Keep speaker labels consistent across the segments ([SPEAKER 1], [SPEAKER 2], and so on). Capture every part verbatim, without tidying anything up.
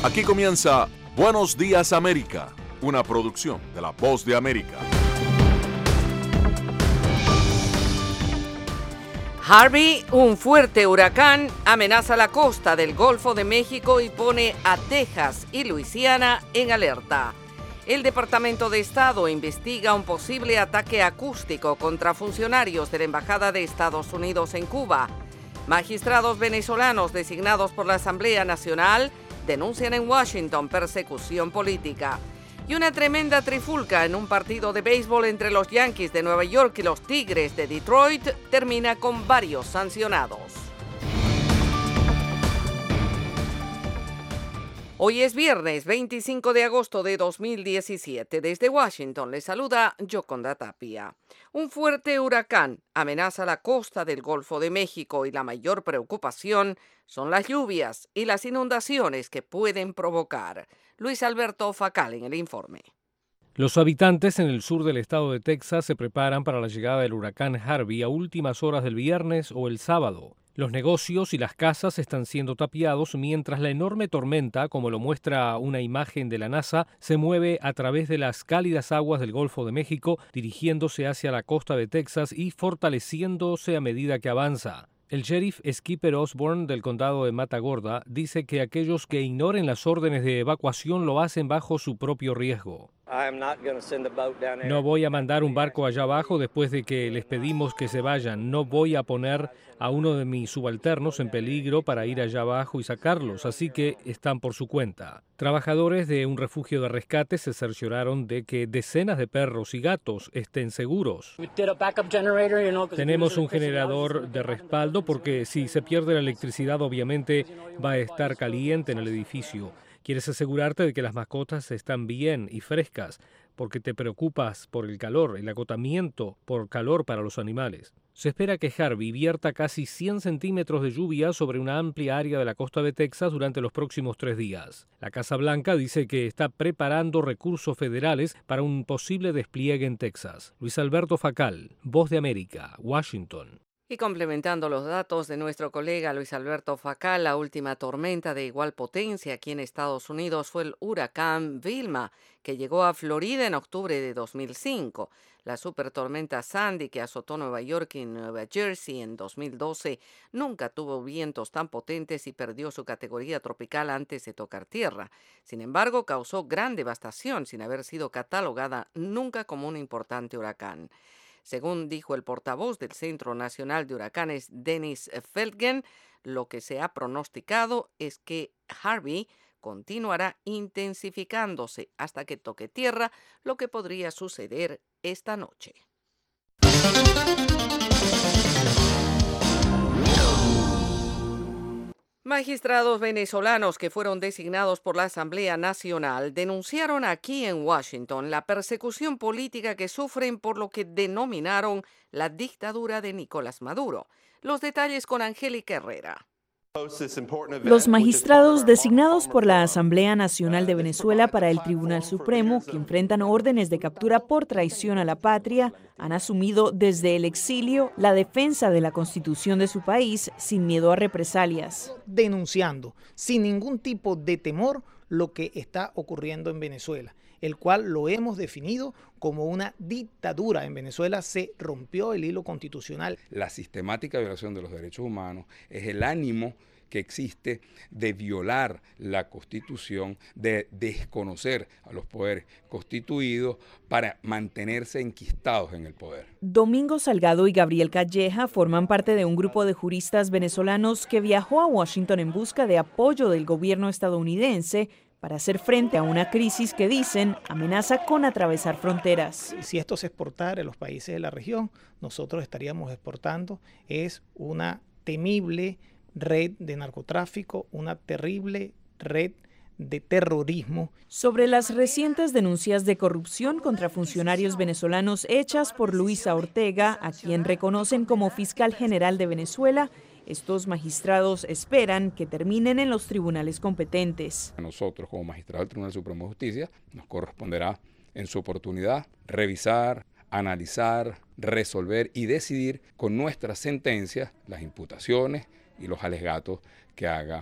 [SPEAKER 1] Aquí comienza Buenos Días América, una producción de La Voz de América.
[SPEAKER 2] Harvey, un fuerte huracán, amenaza la costa del Golfo de México y pone a Texas y Luisiana en alerta. El Departamento de Estado investiga un posible ataque acústico contra funcionarios de la Embajada de Estados Unidos en Cuba. Magistrados venezolanos designados por la Asamblea Nacional denuncian en Washington persecución política. Y una tremenda trifulca en un partido de béisbol entre los Yankees de Nueva York y los Tigres de Detroit termina con varios sancionados. Hoy es viernes veinticinco de agosto de dos mil diecisiete. Desde Washington les saluda Yoconda Tapia. Un fuerte huracán amenaza la costa del Golfo de México y la mayor preocupación son las lluvias y las inundaciones que pueden provocar. Luis Alberto Facal en el informe.
[SPEAKER 3] Los habitantes en el sur del estado de Texas se preparan para la llegada del huracán Harvey a últimas horas del viernes o el sábado. Los negocios y las casas están siendo tapiados mientras la enorme tormenta, como lo muestra una imagen de la NASA, se mueve a través de las cálidas aguas del Golfo de México, dirigiéndose hacia la costa de Texas y fortaleciéndose a medida que avanza. El sheriff Skipper Osborne del condado de Matagorda dice que aquellos que ignoren las órdenes de evacuación lo hacen bajo su propio riesgo. No voy a mandar un barco allá abajo después de que les pedimos que se vayan. No voy a poner a uno de mis subalternos en peligro para ir allá abajo y sacarlos, así que están por su cuenta. Trabajadores de un refugio de rescate se cercioraron de que decenas de perros y gatos estén seguros. Tenemos un generador de respaldo porque si se pierde la electricidad obviamente va a estar caliente en el edificio. Quieres asegurarte de que las mascotas están bien y frescas, porque te preocupas por el calor, el agotamiento por calor para los animales. Se espera que Harvey vierta casi cien centímetros de lluvia sobre una amplia área de la costa de Texas durante los próximos tres días. La Casa Blanca dice que está preparando recursos federales para un posible despliegue en Texas. Luis Alberto Facal, Voz de América, Washington.
[SPEAKER 2] Y complementando los datos de nuestro colega Luis Alberto Facal, la última tormenta de igual potencia aquí en Estados Unidos fue el huracán Vilma, que llegó a Florida en octubre de dos mil cinco. La supertormenta Sandy, que azotó Nueva York y Nueva Jersey en dos mil doce, nunca tuvo vientos tan potentes y perdió su categoría tropical antes de tocar tierra. Sin embargo, causó gran devastación sin haber sido catalogada nunca como un importante huracán. Según dijo el portavoz del Centro Nacional de Huracanes, Dennis Feldgen, lo que se ha pronosticado es que Harvey continuará intensificándose hasta que toque tierra, lo que podría suceder esta noche. Magistrados venezolanos que fueron designados por la Asamblea Nacional denunciaron aquí en Washington la persecución política que sufren por lo que denominaron la dictadura de Nicolás Maduro. Los detalles con Angélica Herrera.
[SPEAKER 4] Los magistrados designados por la Asamblea Nacional de Venezuela para el Tribunal Supremo, que enfrentan órdenes de captura por traición a la patria, han asumido desde el exilio la defensa de la Constitución de su país sin miedo a represalias.
[SPEAKER 5] Denunciando sin ningún tipo de temor lo que está ocurriendo en Venezuela, el cual lo hemos definido como una dictadura. En Venezuela se rompió el hilo constitucional.
[SPEAKER 6] La sistemática violación de los derechos humanos es el ánimo que existe de violar la Constitución, de desconocer a los poderes constituidos para mantenerse enquistados en el poder.
[SPEAKER 4] Domingo Salgado y Gabriel Calleja forman parte de un grupo de juristas venezolanos que viajó a Washington en busca de apoyo del gobierno estadounidense para hacer frente a una crisis que dicen amenaza con atravesar fronteras.
[SPEAKER 5] Si esto se exportara en los países de la región, nosotros estaríamos exportando es una temible red de narcotráfico, una terrible red de terrorismo.
[SPEAKER 4] Sobre las recientes denuncias de corrupción contra funcionarios venezolanos hechas por Luisa Ortega, a quien reconocen como fiscal general de Venezuela, estos magistrados esperan que terminen en los tribunales competentes.
[SPEAKER 6] A nosotros, como magistrados del Tribunal Supremo de Justicia, nos corresponderá en su oportunidad revisar, analizar, resolver y decidir con nuestras sentencias las imputaciones y los alegatos que haga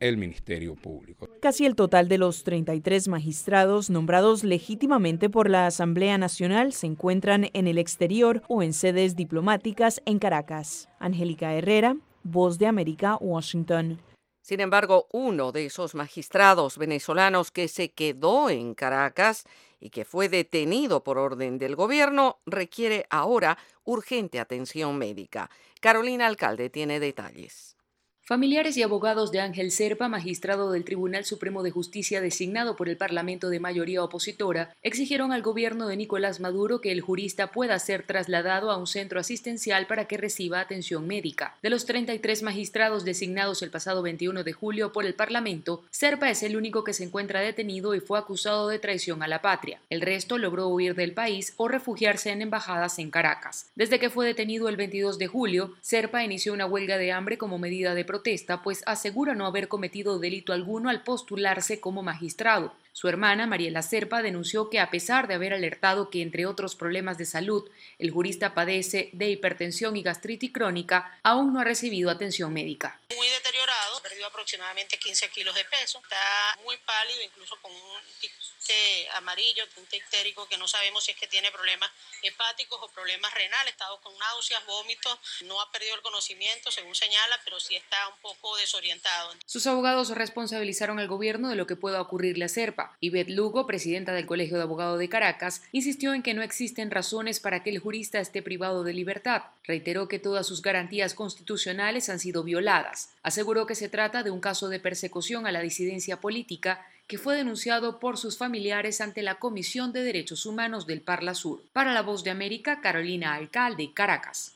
[SPEAKER 6] el Ministerio Público.
[SPEAKER 4] Casi el total de los treinta y tres magistrados nombrados legítimamente por la Asamblea Nacional se encuentran en el exterior o en sedes diplomáticas en Caracas. Angélica Herrera, Voz de América, Washington.
[SPEAKER 2] Sin embargo, uno de esos magistrados venezolanos que se quedó en Caracas y que fue detenido por orden del gobierno requiere ahora urgente atención médica. Carolina Alcalde tiene detalles.
[SPEAKER 7] Familiares y abogados de Ángel Zerpa, magistrado del Tribunal Supremo de Justicia designado por el Parlamento de mayoría opositora, exigieron al gobierno de Nicolás Maduro que el jurista pueda ser trasladado a un centro asistencial para que reciba atención médica. De los treinta y tres magistrados designados el pasado veintiuno de julio por el Parlamento, Zerpa es el único que se encuentra detenido y fue acusado de traición a la patria. El resto logró huir del país o refugiarse en embajadas en Caracas. Desde que fue detenido el veintidós de julio, Zerpa inició una huelga de hambre como medida de protesta, pues asegura no haber cometido delito alguno al postularse como magistrado. Su hermana, Mariela Zerpa, denunció que a pesar de haber alertado que, entre otros problemas de salud, el jurista padece de hipertensión y gastritis crónica, aún no ha recibido atención médica.
[SPEAKER 8] Muy deteriorado, perdió aproximadamente quince kilos de peso, está muy pálido, incluso con un tic amarillo, un tic ictérico, que no sabemos si es que tiene problemas hepáticos o problemas renales, ha estado con náuseas, vómitos, no ha perdido el conocimiento, según señala, pero sí está un poco desorientado.
[SPEAKER 7] Sus abogados responsabilizaron al gobierno de lo que pueda ocurrirle a Zerpa. Ivette Lugo, presidenta del Colegio de Abogados de Caracas, insistió en que no existen razones para que el jurista esté privado de libertad. Reiteró que todas sus garantías constitucionales han sido violadas. Aseguró que se trata de un caso de persecución a la disidencia política que fue denunciado por sus familiares ante la Comisión de Derechos Humanos del Parla Sur. Para La Voz de América, Carolina Alcalde, Caracas.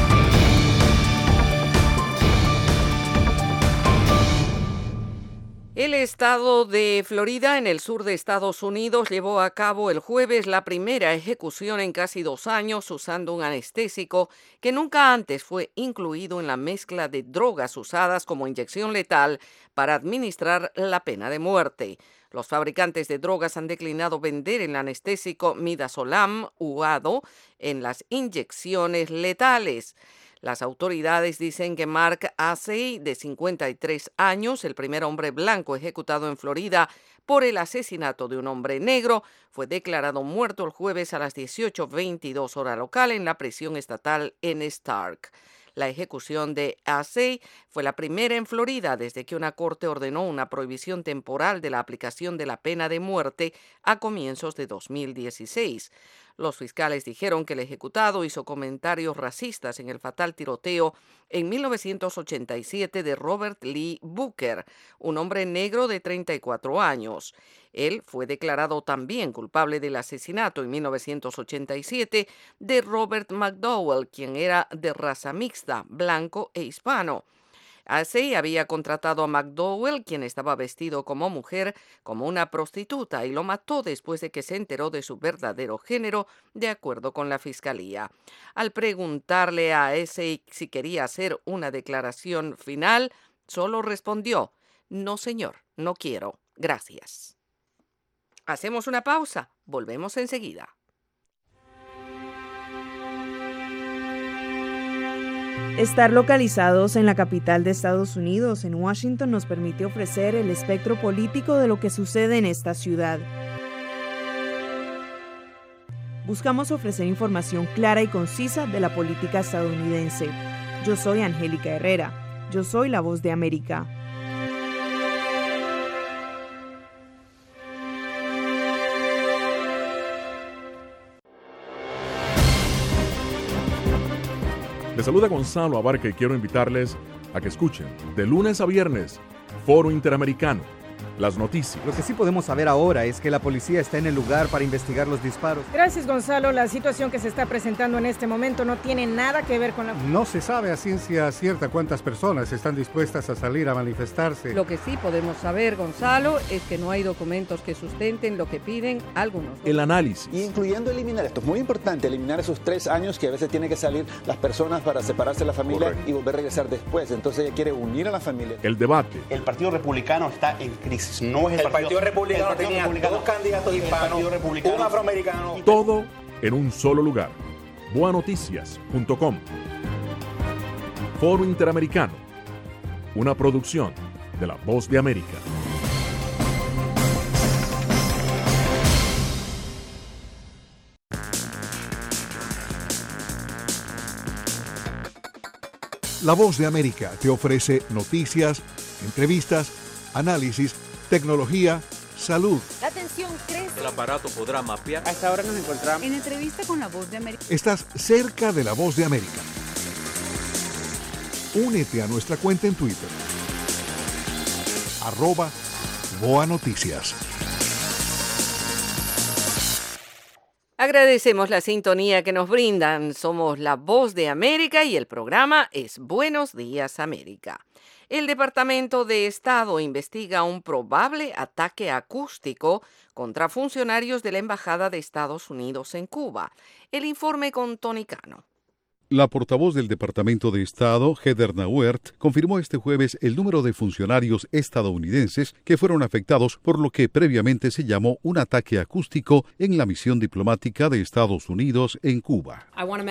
[SPEAKER 2] El estado de Florida, en el sur de Estados Unidos, llevó a cabo el jueves la primera ejecución en casi dos años usando un anestésico que nunca antes fue incluido en la mezcla de drogas usadas como inyección letal para administrar la pena de muerte. Los fabricantes de drogas han declinado vender el anestésico midazolam usado en las inyecciones letales. Las autoridades dicen que Mark Asey, de cincuenta y tres años, el primer hombre blanco ejecutado en Florida por el asesinato de un hombre negro, fue declarado muerto el jueves a las dieciocho veintidós hora local en la prisión estatal en Stark. La ejecución de Asey fue la primera en Florida desde que una corte ordenó una prohibición temporal de la aplicación de la pena de muerte a comienzos de dos mil dieciséis. Los fiscales dijeron que el ejecutado hizo comentarios racistas en el fatal tiroteo en mil novecientos ochenta y siete de Robert Lee Booker, un hombre negro de treinta y cuatro años. Él fue declarado también culpable del asesinato en mil novecientos ochenta y siete de Robert McDowell, quien era de raza mixta, blanco e hispano. Así había contratado a McDowell, quien estaba vestido como mujer, como una prostituta y lo mató después de que se enteró de su verdadero género, de acuerdo con la fiscalía. Al preguntarle a Asey si quería hacer una declaración final, solo respondió: "No, señor, no quiero. Gracias". Hacemos una pausa. Volvemos enseguida.
[SPEAKER 4] Estar localizados en la capital de Estados Unidos, en Washington, nos permite ofrecer el espectro político de lo que sucede en esta ciudad. Buscamos ofrecer información clara y concisa de la política estadounidense. Yo soy Angélica Herrera. Yo soy La Voz de América.
[SPEAKER 1] Les saluda Gonzalo Abarca y quiero invitarles a que escuchen de lunes a viernes Foro Interamericano, las noticias.
[SPEAKER 9] Lo que sí podemos saber ahora es que la policía está en el lugar para investigar los disparos.
[SPEAKER 10] Gracias, Gonzalo. La situación que se está presentando en este momento no tiene nada que ver con la...
[SPEAKER 11] No se sabe a ciencia cierta cuántas personas están dispuestas a salir a manifestarse.
[SPEAKER 12] Lo que sí podemos saber, Gonzalo, es que no hay documentos que sustenten lo que piden algunos.
[SPEAKER 1] El análisis.
[SPEAKER 13] Y incluyendo eliminar esto. Es muy importante eliminar esos tres años que a veces tienen que salir las personas para separarse de la familia. Correcto. Y volver a regresar después. Entonces ella quiere unir a la familia.
[SPEAKER 1] El debate.
[SPEAKER 14] El Partido Republicano está en crisis. No es el,
[SPEAKER 15] el Partido, partido Republicano el partido tenía republicano, dos candidatos hispanos, un afroamericano.
[SPEAKER 1] Todo en un solo lugar. boa noticias punto com. Foro Interamericano. Una producción de La Voz de América.
[SPEAKER 16] La Voz de América te ofrece noticias, entrevistas, análisis, tecnología, salud.
[SPEAKER 17] La tensión crece.
[SPEAKER 18] El aparato podrá mapear.
[SPEAKER 19] A esta hora nos encontramos
[SPEAKER 17] en entrevista con La Voz de América.
[SPEAKER 16] Estás cerca de La Voz de América. Únete a nuestra cuenta en Twitter. Arroba Boa Noticias.
[SPEAKER 2] Agradecemos la sintonía que nos brindan. Somos La Voz de América y el programa es Buenos Días América. El Departamento de Estado investiga un probable ataque acústico contra funcionarios de la Embajada de Estados Unidos en Cuba. El informe con Tony Cano.
[SPEAKER 20] La portavoz del Departamento de Estado, Heather Nauert, confirmó este jueves el número de funcionarios estadounidenses que fueron afectados por lo que previamente se llamó un ataque acústico en la misión diplomática de Estados Unidos en Cuba.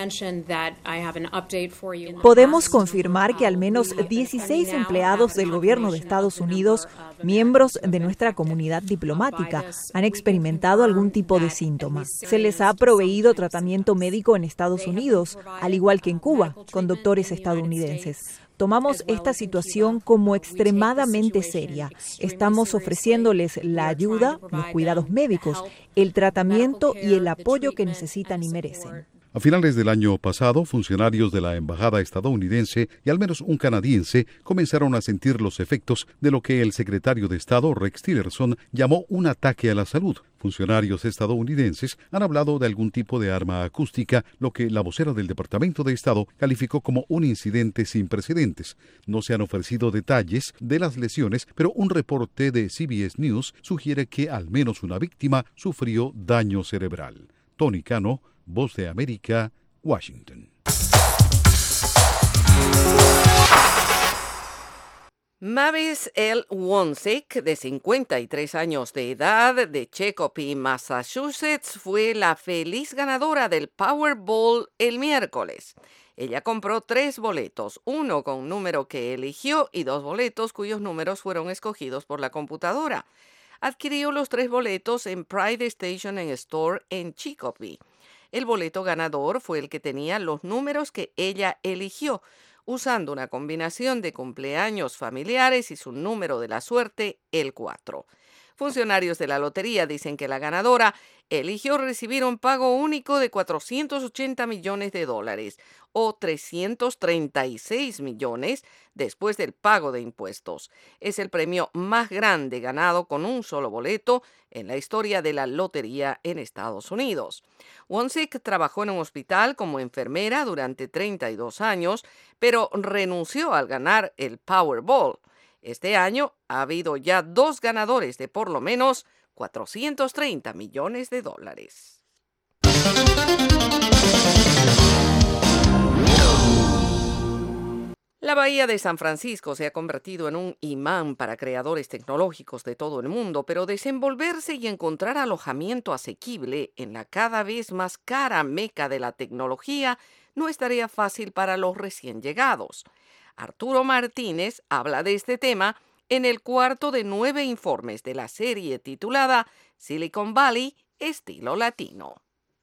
[SPEAKER 4] Podemos confirmar que al menos dieciséis empleados del gobierno de Estados Unidos, miembros de nuestra comunidad diplomática, han experimentado algún tipo de síntomas. Se les ha proveído tratamiento médico en Estados Unidos, al igual que en Cuba, con doctores estadounidenses. Tomamos esta situación como extremadamente seria. Estamos ofreciéndoles la ayuda, los cuidados médicos, el tratamiento y el apoyo que necesitan y merecen.
[SPEAKER 20] A finales del año pasado, funcionarios de la embajada estadounidense y al menos un canadiense comenzaron a sentir los efectos de lo que el secretario de Estado, Rex Tillerson, llamó un ataque a la salud. Funcionarios estadounidenses han hablado de algún tipo de arma acústica, lo que la vocera del Departamento de Estado calificó como un incidente sin precedentes. No se han ofrecido detalles de las lesiones, pero un reporte de C B S News sugiere que al menos una víctima sufrió daño cerebral. Tony Cano, Voz de América, Washington.
[SPEAKER 2] Mavis L. Wonsick, de cincuenta y tres años de edad, de Chicopee, Massachusetts, fue la feliz ganadora del Powerball el miércoles. Ella compró tres boletos, uno con un número que eligió y dos boletos cuyos números fueron escogidos por la computadora. Adquirió los tres boletos en Pride Station and Store en Chicopee. El boleto ganador fue el que tenía los números que ella eligió, usando una combinación de cumpleaños familiares y su número de la suerte, el cuatro. Funcionarios de la lotería dicen que la ganadora eligió recibir un pago único de cuatrocientos ochenta millones de dólares o trescientos treinta y seis millones después del pago de impuestos. Es el premio más grande ganado con un solo boleto en la historia de la lotería en Estados Unidos. Wonsick trabajó en un hospital como enfermera durante treinta y dos años, pero renunció al ganar el Powerball. Este año ha habido ya dos ganadores de por lo menos cuatrocientos treinta millones de dólares. La Bahía de San Francisco se ha convertido en un imán para creadores tecnológicos de todo el mundo, pero desenvolverse y encontrar alojamiento asequible en la cada vez más cara meca de la tecnología no es tarea fácil para los recién llegados. Arturo Martínez habla de este tema en el cuarto de nueve informes de la serie titulada Silicon Valley, estilo latino.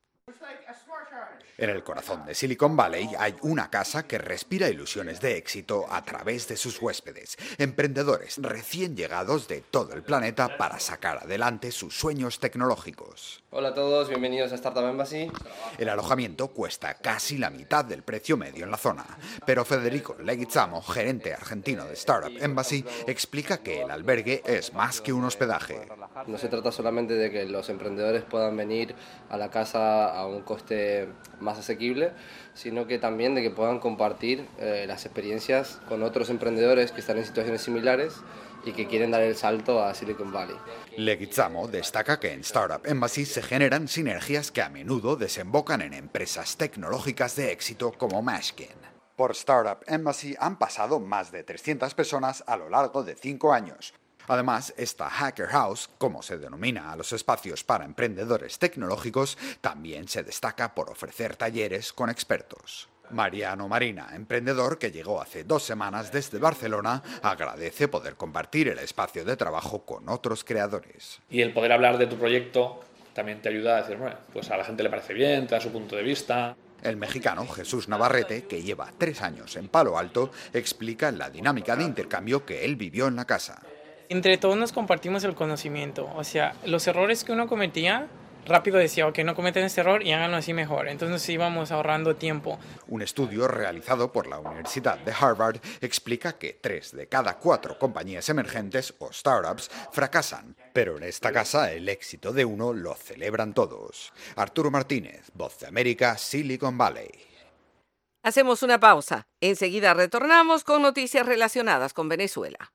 [SPEAKER 21] En el corazón de Silicon Valley hay una casa que respira ilusiones de éxito a través de sus huéspedes, emprendedores recién llegados de todo el planeta para sacar adelante sus sueños tecnológicos.
[SPEAKER 22] Hola a todos, bienvenidos a Startup Embassy.
[SPEAKER 21] El alojamiento cuesta casi la mitad del precio medio en la zona, pero Federico Leguizamo, gerente argentino de Startup Embassy, explica que el albergue es más que un hospedaje.
[SPEAKER 22] No se trata solamente de que los emprendedores puedan venir a la casa a un coste más asequible, sino que también de que puedan compartir eh, las experiencias con otros emprendedores que están en situaciones similares y que quieren dar el salto a Silicon Valley.
[SPEAKER 21] Leguizamo destaca que en Startup Embassy se generan sinergias que a menudo desembocan en empresas tecnológicas de éxito como Mashkin. Por Startup Embassy han pasado más de trescientas personas a lo largo de cinco años. Además, esta Hacker House, como se denomina a los espacios para emprendedores tecnológicos, también se destaca por ofrecer talleres con expertos. Mariano Marina, emprendedor que llegó hace dos semanas desde Barcelona, agradece poder compartir el espacio de trabajo con otros creadores.
[SPEAKER 18] Y el poder hablar de tu proyecto también te ayuda a decir, bueno, pues a la gente le parece bien, te da su punto de vista.
[SPEAKER 21] El mexicano Jesús Navarrete, que lleva tres años en Palo Alto, explica la dinámica de intercambio que él vivió en la casa.
[SPEAKER 19] Entre todos nos compartimos el conocimiento, o sea, los errores que uno cometía, rápido decía, ok, no cometen este error y háganlo así mejor. Entonces íbamos ahorrando tiempo.
[SPEAKER 21] Un estudio realizado por la Universidad de Harvard explica que tres de cada cuatro compañías emergentes o startups fracasan. Pero en esta casa el éxito de uno lo celebran todos. Arturo Martínez, Voz de América, Silicon Valley.
[SPEAKER 2] Hacemos una pausa. Enseguida retornamos con noticias relacionadas con Venezuela.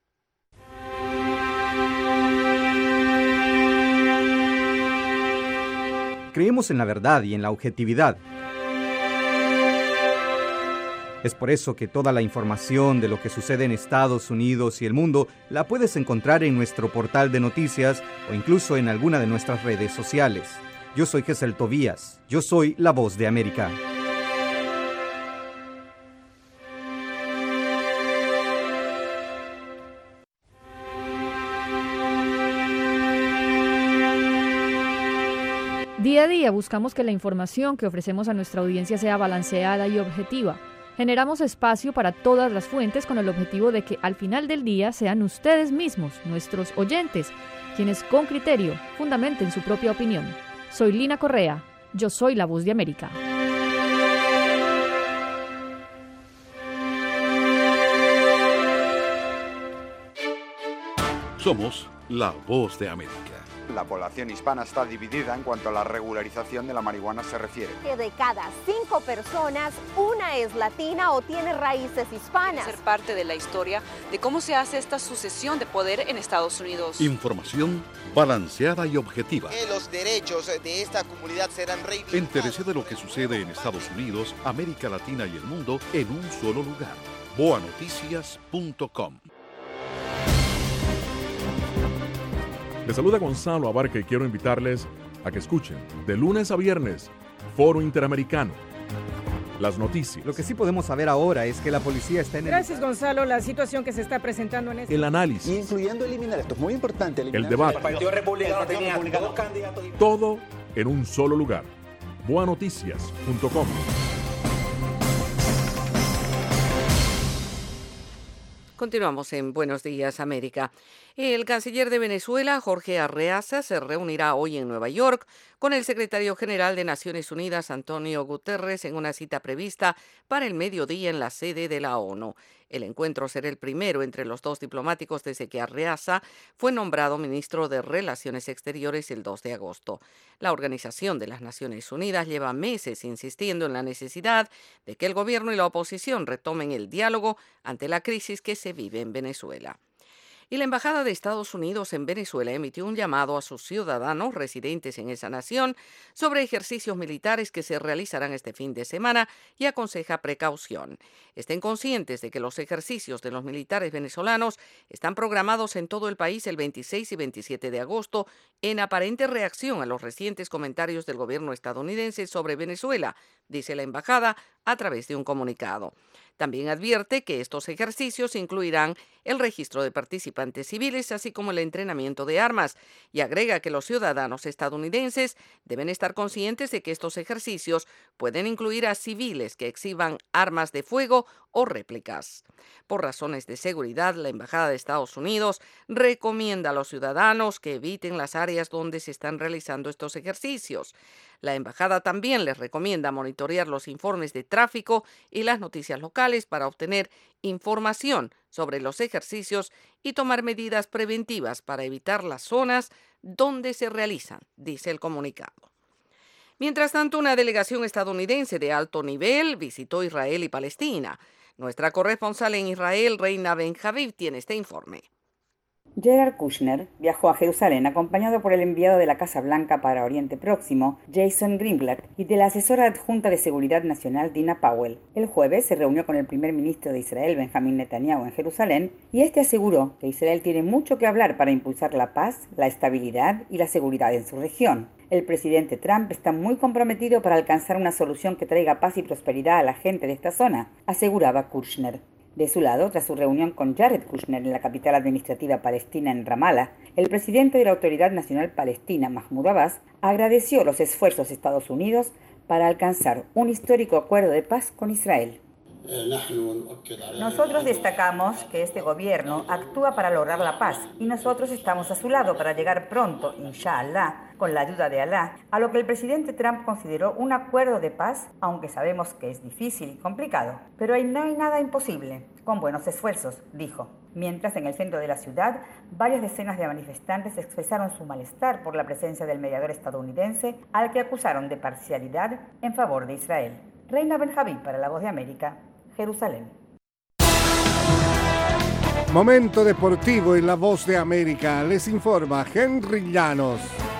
[SPEAKER 9] Creemos en la verdad y en la objetividad. Es por eso que toda la información de lo que sucede en Estados Unidos y el mundo la puedes encontrar en nuestro portal de noticias o incluso en alguna de nuestras redes sociales. Yo soy Gesell Tobías. Yo soy la Voz de América.
[SPEAKER 23] Día a día buscamos que la información que ofrecemos a nuestra audiencia sea balanceada y objetiva. Generamos espacio para todas las fuentes con el objetivo de que al final del día sean ustedes mismos, nuestros oyentes, quienes con criterio fundamenten su propia opinión. Soy Lina Correa, yo soy la Voz de América.
[SPEAKER 20] Somos la Voz de América.
[SPEAKER 21] La población hispana está dividida en cuanto a la regularización de la marihuana se refiere.
[SPEAKER 24] Que de cada cinco personas, una es latina o tiene raíces hispanas.
[SPEAKER 25] Ser parte de la historia de cómo se hace esta sucesión de poder en Estados Unidos.
[SPEAKER 20] Información balanceada y objetiva.
[SPEAKER 26] Que los derechos de esta comunidad serán reivindicados.
[SPEAKER 20] Entérese de lo que sucede en Estados Unidos, América Latina y el mundo en un solo lugar. boa noticias punto com.
[SPEAKER 1] Les saluda Gonzalo Abarca y quiero invitarles a que escuchen de lunes a viernes Foro Interamericano. Las noticias.
[SPEAKER 9] Lo que sí podemos saber ahora es que la policía está en el...
[SPEAKER 10] Gracias, Gonzalo. La situación que se está presentando en este...
[SPEAKER 1] El análisis.
[SPEAKER 13] Incluyendo eliminar, esto es muy importante.
[SPEAKER 1] El debate.
[SPEAKER 15] El Partido Republicano tenía dos candidatos.
[SPEAKER 1] Todo en un solo lugar. boa noticias punto com.
[SPEAKER 2] Continuamos en Buenos Días, América. El canciller de Venezuela, Jorge Arreaza, se reunirá hoy en Nueva York con el secretario general de Naciones Unidas, Antonio Guterres, en una cita prevista para el mediodía en la sede de la ONU. El encuentro será el primero entre los dos diplomáticos desde que Arreaza fue nombrado ministro de Relaciones Exteriores el dos de agosto. La Organización de las Naciones Unidas lleva meses insistiendo en la necesidad de que el gobierno y la oposición retomen el diálogo ante la crisis que se vive en Venezuela. Y la Embajada de Estados Unidos en Venezuela emitió un llamado a sus ciudadanos residentes en esa nación sobre ejercicios militares que se realizarán este fin de semana y aconseja precaución. Estén conscientes de que los ejercicios de los militares venezolanos están programados en todo el país el veintiséis y veintisiete de agosto en aparente reacción a los recientes comentarios del gobierno estadounidense sobre Venezuela, dice la embajada a través de un comunicado. También advierte que estos ejercicios incluirán el registro de participantes civiles, así como el entrenamiento de armas, y agrega que los ciudadanos estadounidenses deben estar conscientes de que estos ejercicios pueden incluir a civiles que exhiban armas de fuego o réplicas. Por razones de seguridad, la Embajada de Estados Unidos recomienda a los ciudadanos que eviten las áreas donde se están realizando estos ejercicios. La embajada también les recomienda monitorear los informes de tráfico y las noticias locales para obtener información sobre los ejercicios y tomar medidas preventivas para evitar las zonas donde se realizan, dice el comunicado. Mientras tanto, una delegación estadounidense de alto nivel visitó Israel y Palestina. Nuestra corresponsal en Israel, Reina Ben-Javid, tiene este informe.
[SPEAKER 27] Jared Kushner viajó a Jerusalén acompañado por el enviado de la Casa Blanca para Oriente Próximo, Jason Greenblatt, y de la asesora adjunta de Seguridad Nacional, Dina Powell. El jueves se reunió con el primer ministro de Israel, Benjamín Netanyahu, en Jerusalén, y este aseguró que Israel tiene mucho que hablar para impulsar la paz, la estabilidad y la seguridad en su región. El presidente Trump está muy comprometido para alcanzar una solución que traiga paz y prosperidad a la gente de esta zona, aseguraba Kushner. De su lado, tras su reunión con Jared Kushner en la capital administrativa palestina en Ramallah, el presidente de la Autoridad Nacional Palestina, Mahmoud Abbas, agradeció los esfuerzos de Estados Unidos para alcanzar un histórico acuerdo de paz con Israel. Nosotros destacamos que este gobierno actúa para lograr la paz y nosotros estamos a su lado para llegar pronto, inshallah, con la ayuda de Alá, a lo que el presidente Trump consideró un acuerdo de paz, aunque sabemos que es difícil y complicado. Pero ahí no hay nada imposible, con buenos esfuerzos, dijo. Mientras en el centro de la ciudad, varias decenas de manifestantes expresaron su malestar por la presencia del mediador estadounidense, al que acusaron de parcialidad en favor de Israel. Reina Benjamín para La Voz de América, Jerusalén.
[SPEAKER 3] Momento deportivo en La Voz de América. Les informa Henry Llanos.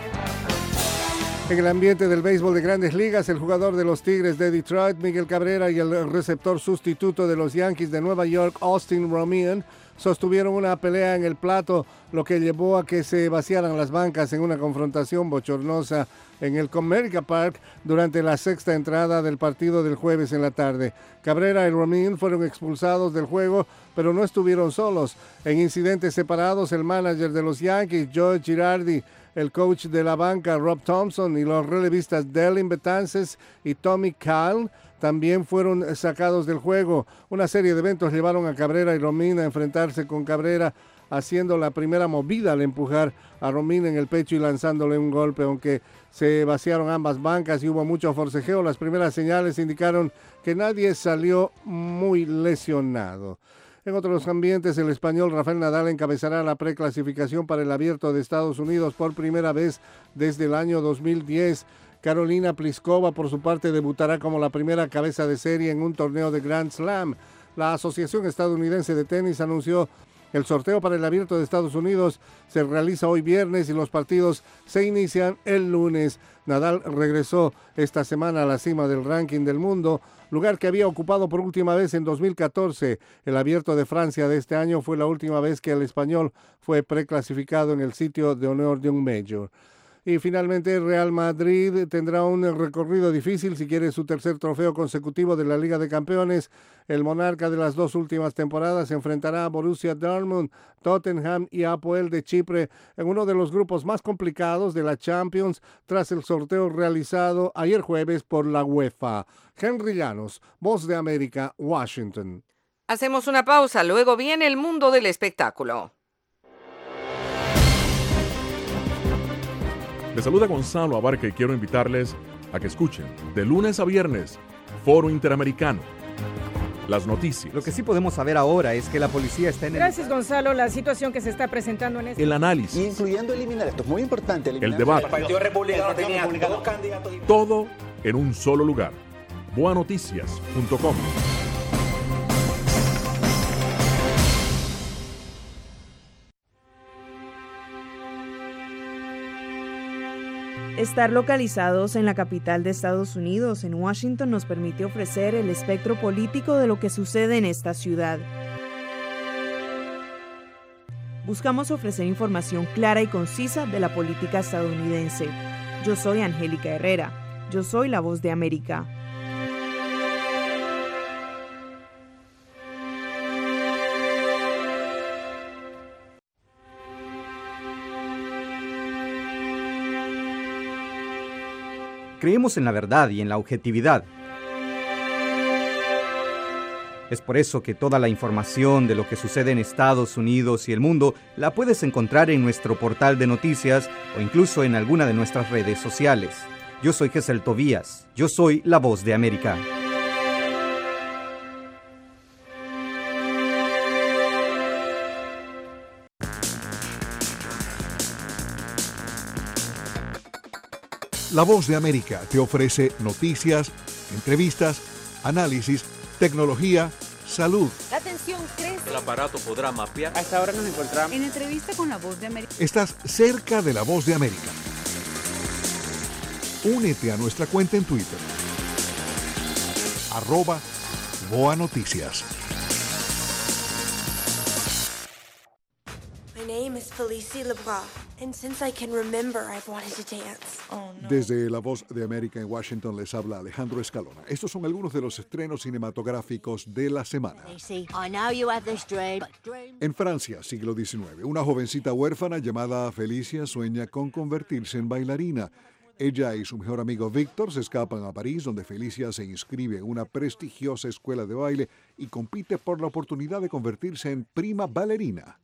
[SPEAKER 3] En el ambiente del béisbol de Grandes Ligas, el jugador de los Tigres de Detroit, Miguel Cabrera, y el receptor sustituto de los Yankees de Nueva York, Austin Romine, sostuvieron una pelea en el plato, lo que llevó a que se vaciaran las bancas en una confrontación bochornosa en el Comerica Park durante la sexta entrada del partido del jueves en la tarde. Cabrera y Romine fueron expulsados del juego, pero no estuvieron solos. En incidentes separados, el manager de los Yankees, Joe Girardi, el coach de la banca, Rob Thompson, y los relevistas Dellin Betances y Tommy Kyle también fueron sacados del juego. Una serie de eventos llevaron a Cabrera y Romine a enfrentarse con Cabrera, haciendo la primera movida al empujar a Romine en el pecho y lanzándole un golpe. Aunque se vaciaron ambas bancas y hubo mucho forcejeo, las primeras señales indicaron que nadie salió muy lesionado. En otros ambientes, el español Rafael Nadal encabezará la preclasificación para el Abierto de Estados Unidos por primera vez desde el año dos mil diez. Carolina Pliskova, por su parte, debutará como la primera cabeza de serie en un torneo de Grand Slam. La Asociación Estadounidense de Tenis anunció el sorteo para el Abierto de Estados Unidos se realiza hoy viernes y los partidos se inician el lunes. Nadal regresó esta semana a la cima del ranking del mundo, lugar que había ocupado por última vez en dos mil catorce. El Abierto de Francia de este año fue la última vez que el español fue preclasificado en el sitio de honor de un Major. Y finalmente Real Madrid tendrá un recorrido difícil si quiere su tercer trofeo consecutivo de la Liga de Campeones. El monarca de las dos últimas temporadas se enfrentará a Borussia Dortmund, Tottenham y Apoel de Chipre en uno de los grupos más complicados de la Champions tras el sorteo realizado ayer jueves por la UEFA. Henry Llanos, Voz de América, Washington.
[SPEAKER 2] Hacemos una pausa, luego viene el mundo del espectáculo.
[SPEAKER 1] Les saluda Gonzalo Abarca y quiero invitarles a que escuchen de lunes a viernes Foro Interamericano. Las noticias.
[SPEAKER 9] Lo que sí podemos saber ahora es que la policía está en el...
[SPEAKER 10] Gracias, Gonzalo. La situación que se está presentando en este...
[SPEAKER 1] El análisis.
[SPEAKER 13] Incluyendo eliminar, esto es muy importante.
[SPEAKER 1] El debate.
[SPEAKER 15] El Partido Republicano tenía dos candidatos.
[SPEAKER 1] Todo en un solo lugar. boa noticias punto com.
[SPEAKER 4] Estar localizados en la capital de Estados Unidos, en Washington, nos permite ofrecer el espectro político de lo que sucede en esta ciudad. Buscamos ofrecer información clara y concisa de la política estadounidense. Yo soy Angélica Herrera. Yo soy la Voz de América.
[SPEAKER 9] Creemos en la verdad y en la objetividad. Es por eso que toda la información de lo que sucede en Estados Unidos y el mundo la puedes encontrar en nuestro portal de noticias o incluso en alguna de nuestras redes sociales. Yo soy Gesel Tobías. Yo soy la Voz de América.
[SPEAKER 16] La Voz de América te ofrece noticias, entrevistas, análisis, tecnología, salud.
[SPEAKER 25] La tensión crece.
[SPEAKER 5] El aparato podrá mapear.
[SPEAKER 25] A esta hora nos encontramos en entrevista con La Voz de América.
[SPEAKER 16] Estás cerca de La Voz de América. Únete a nuestra cuenta en Twitter. Arroba Boa Noticias.
[SPEAKER 6] My name is Felicie Lebras,
[SPEAKER 16] Desde La Voz de América en Washington les habla Alejandro Escalona. Estos son algunos de los estrenos cinematográficos de la semana. En Francia, siglo diecinueve, una jovencita huérfana llamada Felicia sueña con convertirse en bailarina. Ella y su mejor amigo Víctor se escapan a París, donde Felicia se inscribe en una prestigiosa escuela de baile y compite por la oportunidad de convertirse en prima bailarina.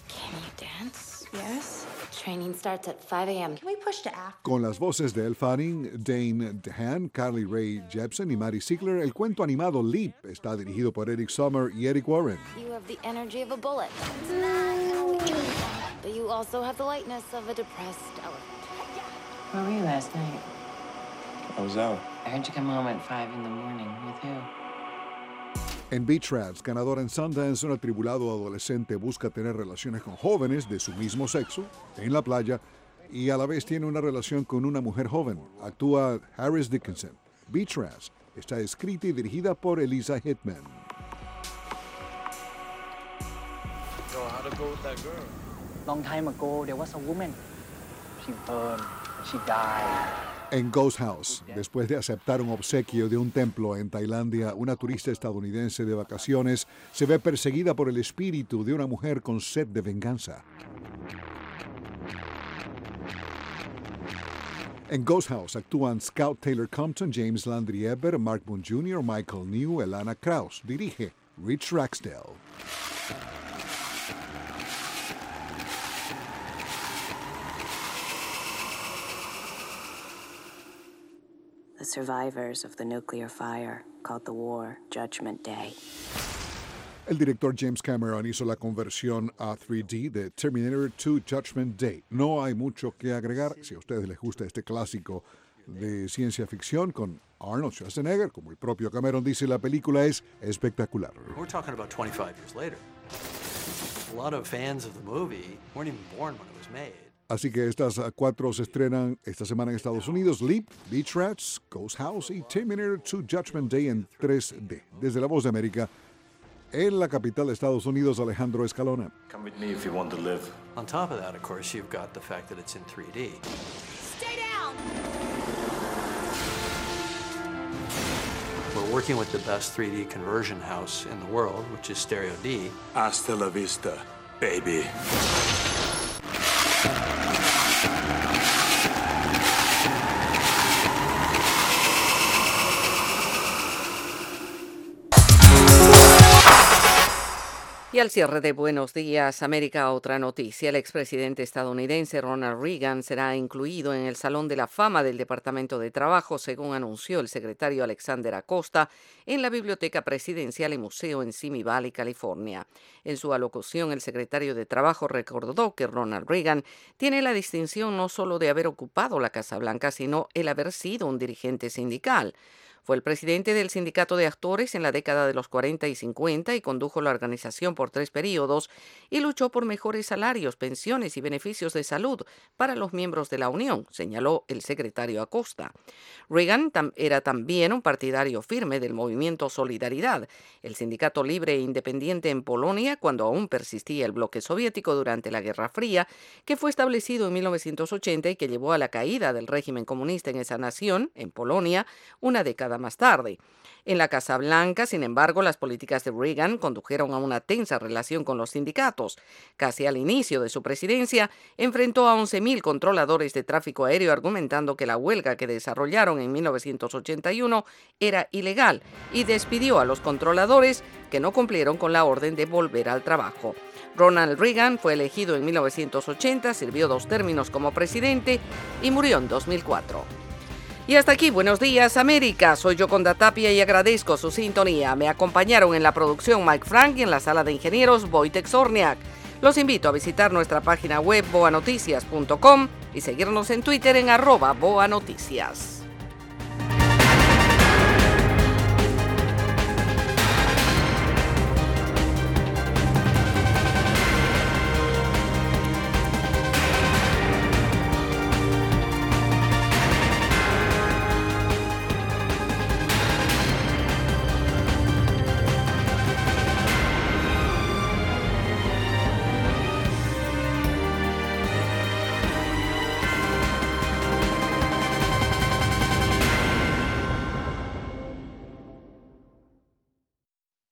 [SPEAKER 16] Con las voces de Elle Fanning, Dane DeHaan, Carly Rae Jepsen y Maddie Ziegler, el cuento animado Leap está dirigido por Eric Sommer y Eric Warren.
[SPEAKER 5] You have the energy of a bullet. But you also have the lightness of a depressed elephant.
[SPEAKER 6] Where were you last night?
[SPEAKER 7] I was out.
[SPEAKER 6] I heard you come home at five in the morning. With who?
[SPEAKER 16] En Beach Rats, ganadora en Sundance, un atribulado adolescente busca tener relaciones con jóvenes de su mismo sexo en la playa y a la vez tiene una relación con una mujer joven. Actúa Harris Dickinson. Beach Rats está escrita y dirigida por Eliza Hittman.
[SPEAKER 8] So how'd it go with that girl?
[SPEAKER 11] Long time ago, there was a woman. She burned. She died.
[SPEAKER 16] En Ghost House, después de aceptar un obsequio de un templo en Tailandia, una turista estadounidense de vacaciones se ve perseguida por el espíritu de una mujer con sed de venganza. En Ghost House actúan Scout Taylor Compton, James Landry Eber, Mark Boone junior, Michael New, Elana Krause. Dirige Rich Raxdale.
[SPEAKER 6] The survivors of the nuclear fire called the war Judgment Day.
[SPEAKER 16] El director James Cameron hizo la conversión a tres D de Terminator dos Judgment Day. No hay mucho que agregar. Si a ustedes les gusta este clásico de ciencia ficción con Arnold Schwarzenegger, como el propio Cameron dice, la película es espectacular.
[SPEAKER 8] We're talking about twenty-five years later. A lot of fans of the movie weren't even born when it was made.
[SPEAKER 16] Así que estas cuatro se estrenan esta semana en Estados Unidos: Leap, Beach Rats, Ghost House y Terminator dos Judgment Day en tres D. Desde La Voz de América, en la capital de Estados Unidos, Alejandro Escalona.
[SPEAKER 8] Come with me if you want to live. On top of that, of course, you've got the fact that it's in three D.
[SPEAKER 5] Stay down!
[SPEAKER 8] We're working with the best three D conversion house in the world, which is Stereo D.
[SPEAKER 7] Hasta la vista, baby.
[SPEAKER 2] Y al cierre de Buenos Días América, otra noticia. El expresidente estadounidense Ronald Reagan será incluido en el Salón de la Fama del Departamento de Trabajo, según anunció el secretario Alexander Acosta en la Biblioteca Presidencial y Museo en Simi Valley, California. En su alocución, el secretario de Trabajo recordó que Ronald Reagan tiene la distinción no solo de haber ocupado la Casa Blanca, sino el haber sido un dirigente sindical. Fue el presidente del Sindicato de Actores en la década de los cuarenta y cincuenta y condujo la organización por tres periodos y luchó por mejores salarios, pensiones y beneficios de salud para los miembros de la Unión, señaló el secretario Acosta. Reagan tam- era también un partidario firme del movimiento Solidaridad, el sindicato libre e independiente en Polonia cuando aún persistía el bloque soviético durante la Guerra Fría, que fue establecido en mil novecientos ochenta y que llevó a la caída del régimen comunista en esa nación, en Polonia, una década más tarde. En la Casa Blanca, sin embargo, las políticas de Reagan condujeron a una tensa relación con los sindicatos. Casi al inicio de su presidencia, enfrentó a once mil controladores de tráfico aéreo argumentando que la huelga que desarrollaron en mil novecientos ochenta y uno era ilegal y despidió a los controladores que no cumplieron con la orden de volver al trabajo. Ronald Reagan fue elegido en mil novecientos ochenta, sirvió dos términos como presidente y murió en dos mil cuatro. Y hasta aquí, Buenos Días América. Soy Yoconda Tapia y agradezco su sintonía. Me acompañaron en la producción Mike Frank y en la sala de ingenieros Wojtek Zorniak. Los invito a visitar nuestra página web boa noticias punto com y seguirnos en Twitter en arroba boanoticias.